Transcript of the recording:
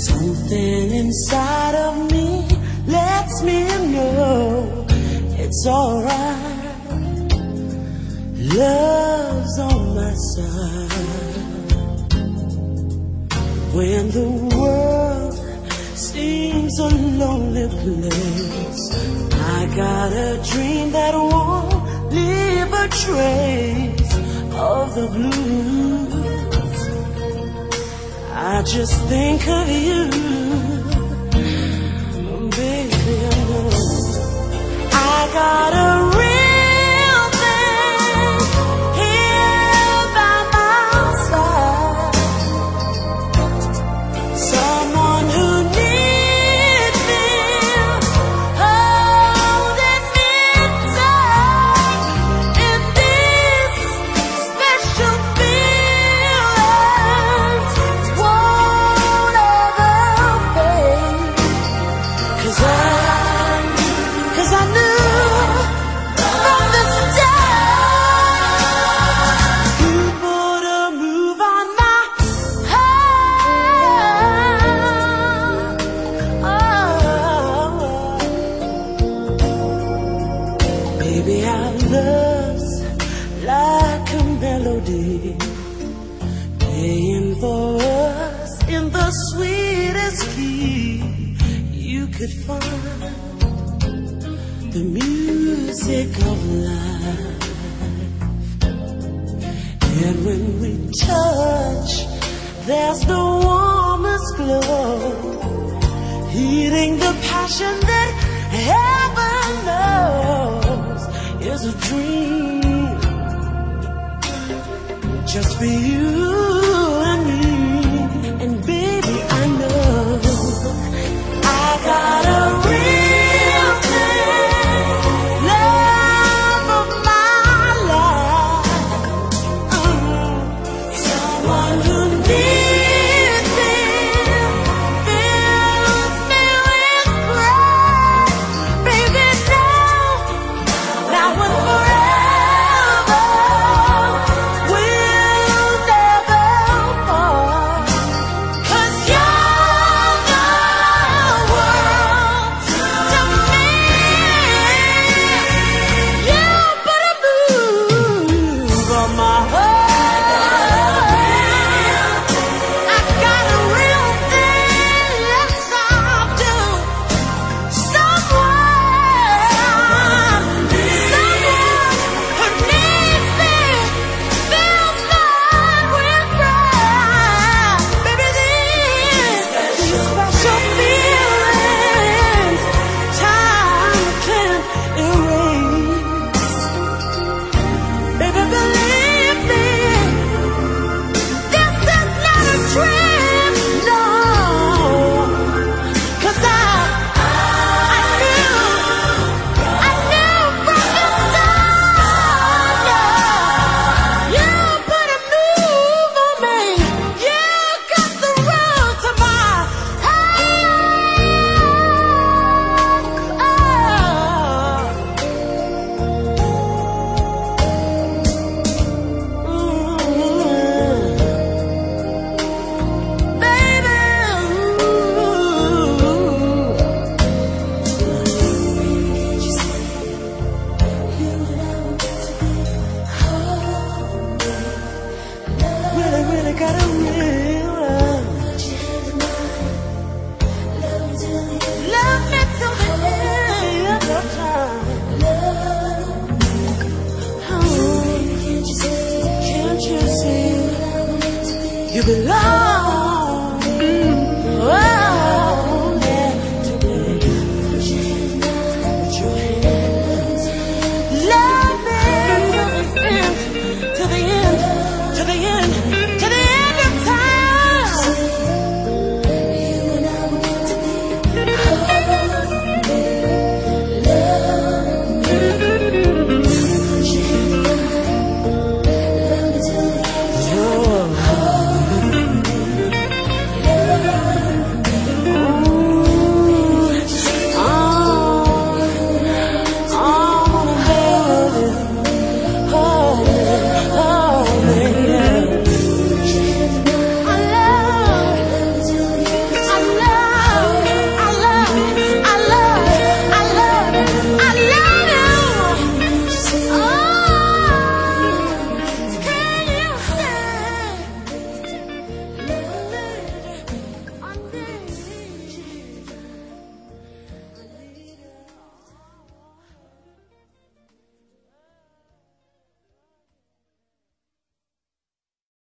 Something inside of me lets me know it's alright. Love's on my side. When the world seems a lonely place, I got a dream that won't leave a trace of the blues. I just think of you, baby. I got a real thing here by my side, someone who needs me, holding me tight in these special feelings won't ever fade. 'Cause I knew from the start you put a move on my heart. Oh, baby, our love's like a melody playing for us in the sweetest key you could find. The music of life. And when we touch, there's the warmest glow, healing the passion that heaven knows is a dream just for you.